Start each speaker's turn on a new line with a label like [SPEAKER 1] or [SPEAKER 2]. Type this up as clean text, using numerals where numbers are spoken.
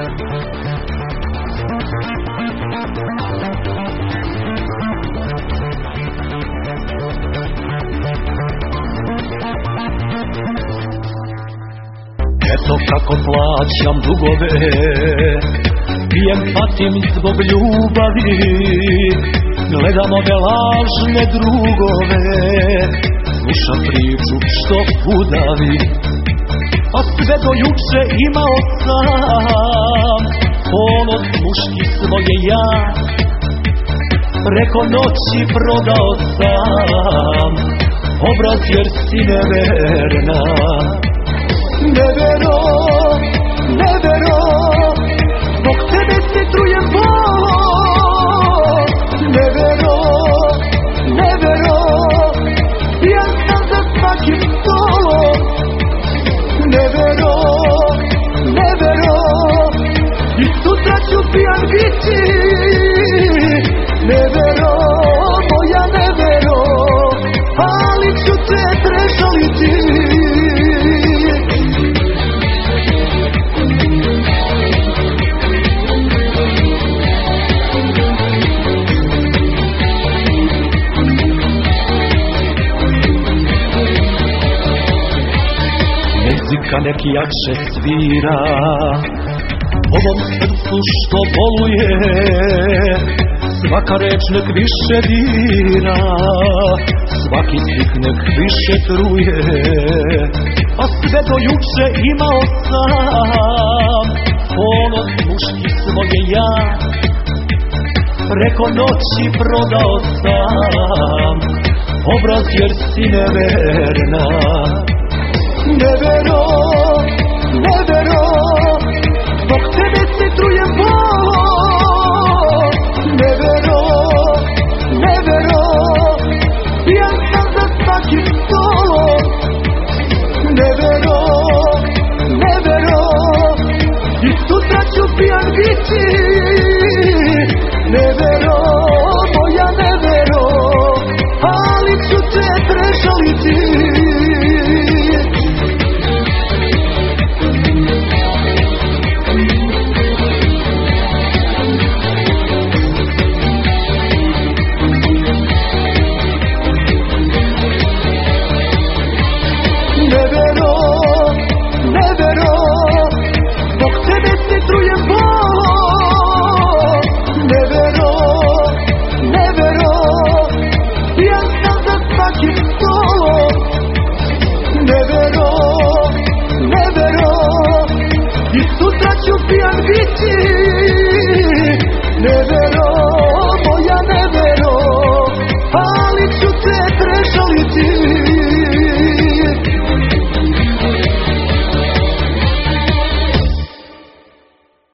[SPEAKER 1] Eto kako plaćam dugove, pijem, patim zbog ljubavi, gledam ove lažne drugove, slušam priču što udavi. A sve do juče imao sam ponos muški svoje ja, preko noći prodao sam obraz jer si neverna. Nevero, nevero, zbog tebe se trujem bolom. Nevero, nevero, pijan sam za svakim stolom. Nevero, nevero, i sutra ću pijan biti. Nevero, moja nevero, ali ću te trežaliti. Muzika nek jače svira ovom srcu što boluje, svaka reč nek više dira, svaki slik nek više truje. A sve do juče imao sam ponos muški svoje ja, preko noći prodao sam obraz jer si neverna. Nevero, nevero, zbog tebe se trujem bolom. Nevero, nevero, pijan sam za svakim stolom. Nevero, nevero, i sutra ću pijan biti. Nevero, moja nevero, ali ću te trežaliti. Nevero, nevero, i sutra ću pijan biti.